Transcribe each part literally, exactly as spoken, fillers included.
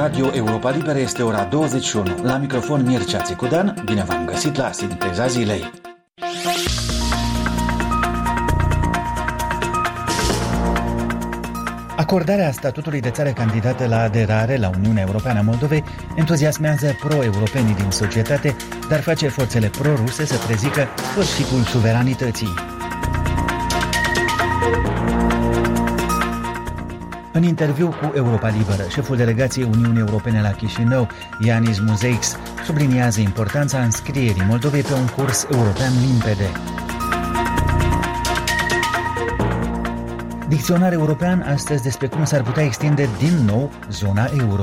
Radio Europa Liberă este ora douăzeci și unu. La microfon Mircea Țicudan, bine v-am găsit la Sinteza Zilei. Acordarea statutului de țară candidată la aderare la Uniunea Europeană a Moldovei entuziasmează pro-europenii din societate, dar face forțele pro-ruse să prezică sfârșitul suveranității. În interviu cu Europa Liberă, șeful delegației Uniunii Europene la Chișinău, Yanis Muzeix, subliniază importanța înscrierii Moldovei pe un curs european limpede. Dicționar european astăzi despre cum s-ar putea extinde din nou zona euro.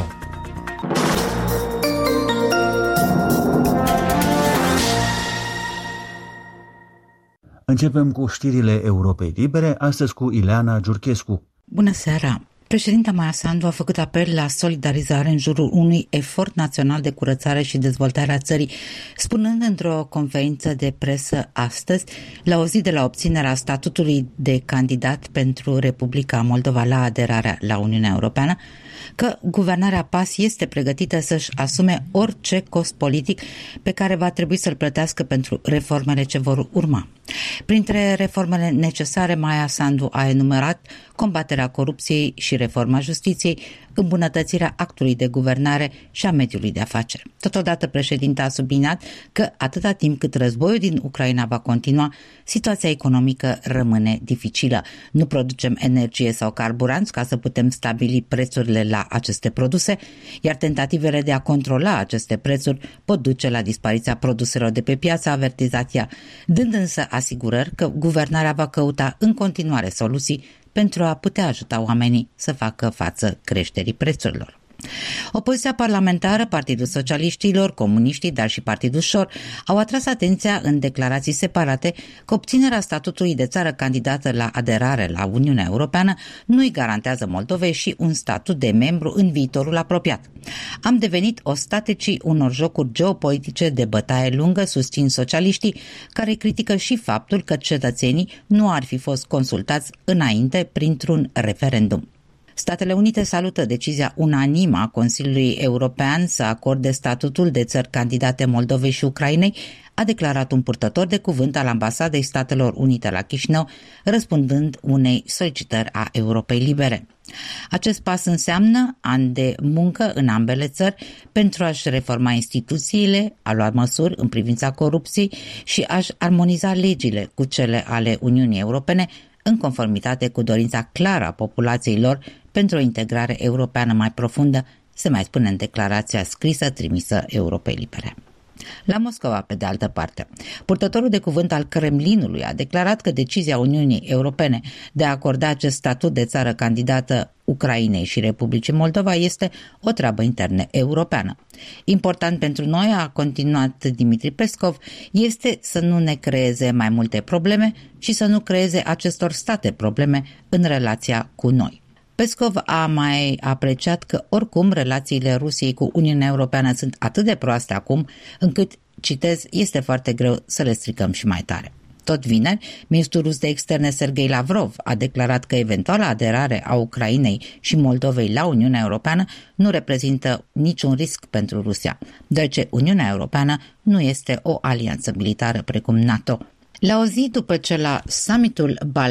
Începem cu știrile Europei Libere, astăzi cu Ileana Giurchescu. Bună seara! Președinta Maia Sandu a făcut apel la solidarizare în jurul unui efort național de curățare și dezvoltare a țării, spunând într-o conferință de presă astăzi, la o zi de la obținerea statutului de candidat pentru Republica Moldova la aderarea la Uniunea Europeană, că guvernarea P A S este pregătită să-și asume orice cost politic pe care va trebui să-l plătească pentru reformele ce vor urma. Printre reformele necesare, Maia Sandu a enumerat combaterea corupției și reforma justiției, îmbunătățirea actului de guvernare și a mediului de afaceri. Totodată, președinta a subliniat că atâta timp cât războiul din Ucraina va continua, situația economică rămâne dificilă. Nu producem energie sau carburanți ca să putem stabili prețurile la aceste produse, iar tentativele de a controla aceste prețuri pot duce la dispariția produselor de pe piață, a avertizat ea, dând însă asigurări că guvernarea va căuta în continuare soluții pentru a putea ajuta oamenii să facă față creșterii prețurilor. Opoziția parlamentară, Partidul Socialiștilor, Comuniștii, dar și Partidul Șor au atras atenția în declarații separate că obținerea statutului de țară candidată la aderare la Uniunea Europeană nu îi garantează Moldovei și un statut de membru în viitorul apropiat. Am devenit ostaticii unor jocuri geopolitice de bătaie lungă, susțin socialiștii, care critică și faptul că cetățenii nu ar fi fost consultați înainte printr-un referendum. Statele Unite salută decizia unanimă a Consiliului European să acorde statutul de țări candidate Moldovei și Ucrainei, a declarat un purtător de cuvânt al Ambasadei Statelor Unite la Chișinău, răspundând unei solicitări a Europei Libere. Acest pas înseamnă ani de muncă în ambele țări pentru a-și reforma instituțiile, a lua măsuri în privința corupției și a-și armoniza legile cu cele ale Uniunii Europene, în conformitate cu dorința clară a populației lor pentru o integrare europeană mai profundă, se mai spune în declarația scrisă trimisă Europei Libere. La Moscova, pe de altă parte, purtătorul de cuvânt al Kremlinului a declarat că decizia Uniunii Europene de a acorda acest statut de țară candidată Ucrainei și Republicii Moldova este o treabă internă europeană. Important pentru noi, a continuat Dimitri Peskov, este să nu ne creeze mai multe probleme și să nu creeze acestor state probleme în relația cu noi. Peskov a mai apreciat că oricum relațiile Rusiei cu Uniunea Europeană sunt atât de proaste acum, încât, citez, este foarte greu să le stricăm și mai tare. Tot vineri, ministrul rus de externe Sergei Lavrov a declarat că eventuala aderare a Ucrainei și Moldovei la Uniunea Europeană nu reprezintă niciun risc pentru Rusia, deoarece Uniunea Europeană nu este o alianță militară precum NATO. La o zi după ce la summitul Baltic